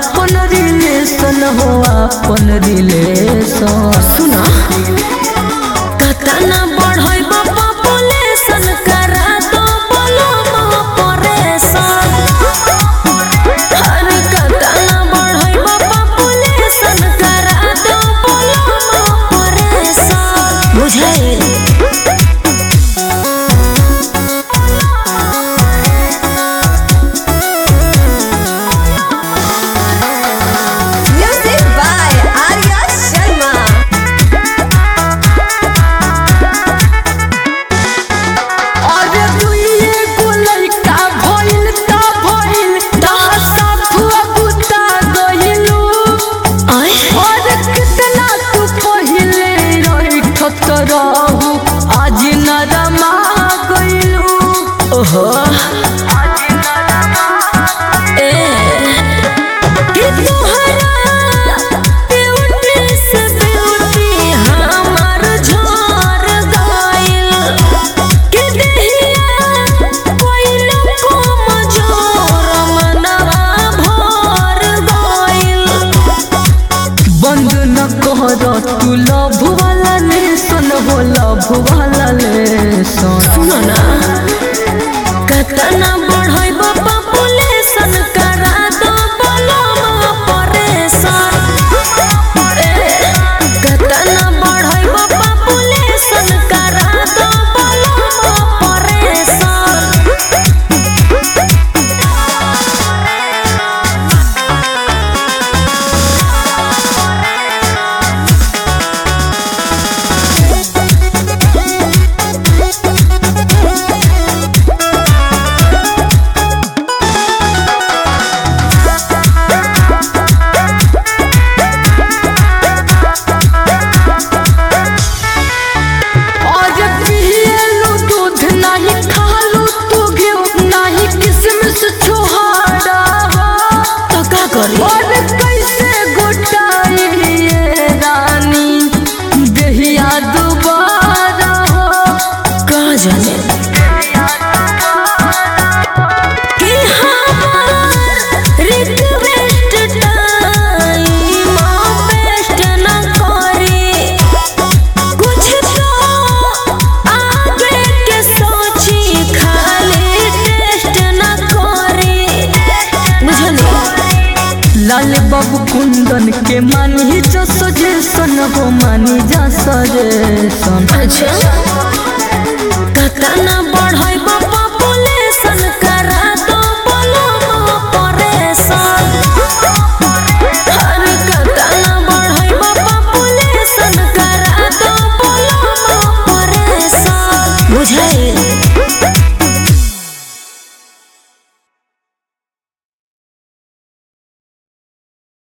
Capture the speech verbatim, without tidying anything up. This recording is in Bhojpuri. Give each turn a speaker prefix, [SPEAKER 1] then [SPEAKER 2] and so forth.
[SPEAKER 1] अपन रिलेशन हो अपन रिलेशन
[SPEAKER 2] सुना कतना बढ़ई पॉपुलेशन करा दो बोलो ऑपरेशन हर कतना बढ़ई पॉपुलेशन करा दो बोलो ऑपरेशन बुझाई
[SPEAKER 1] आज नरमा गइलू
[SPEAKER 2] ओहो ए कि तोहरा ब्यूटी से ब्यूटी हमार झर गइल कि देहिया कोइल को मजोर मनवा भर गइल
[SPEAKER 1] बंद न कर तू लव वाला लेसन हो लव वाला लेसन
[SPEAKER 2] सुनो ना कतना बढ़ई पॉपुलेशन करा दो बोलो ऑपरेशन कतना बढ़ई पॉपुलेशन करा दो बोलो ऑपरेशन
[SPEAKER 1] और कैसे गोटाई ये रानी दहिया दोबारा हो
[SPEAKER 2] कहाँ जाने कि हमार रिक्वेस्ट टाइम वेस्ट न करी कुछ तो आगे के सोची खाली टेस्ट न करी बुझली
[SPEAKER 1] लाल बाबू कुंदन के मानी जो सजेशन हो मानी जा सजेशन
[SPEAKER 2] अच्छा कतना बढ़ई